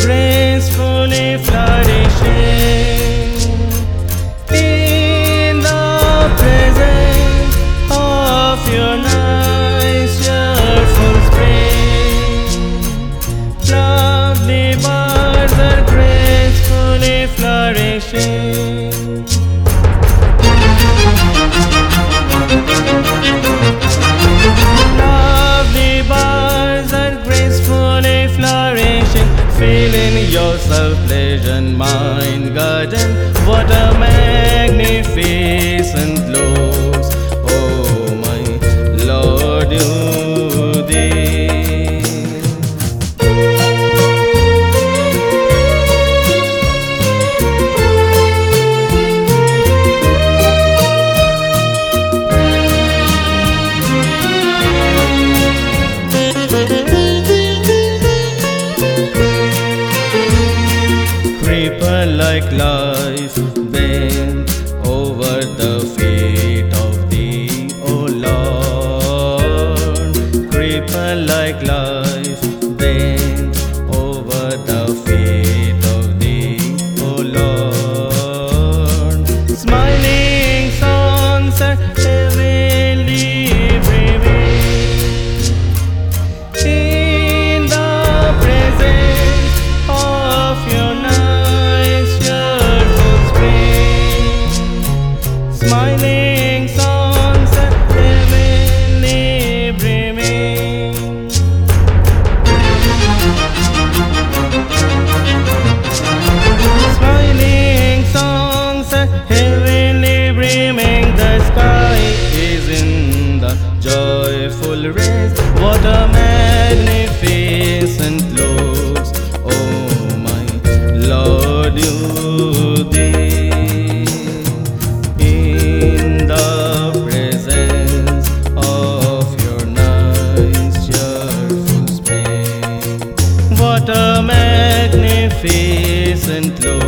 gracefully flourishing in the presence of your nice cheerful spring. Lovely birds are gracefully flourishing. Lovely birds are gracefully flourishing, feeling yourself pleasant mind garden. What a magnificent looks, oh my Lord, you did. Creeper like life bent over the feet of thee, O Lord. Creeper like life bent over the feet of thee, O Lord. Smiling songs are heavenly brimming in the presence of your nice cheerful spring. Smiling songs are heavenly brimming. Smiling songs are heavenly brimming. The sky is in the joyful rays. What a magnificent looks, oh my Lord, you did in the presence of your nice cheerful spring. What a magnificent look.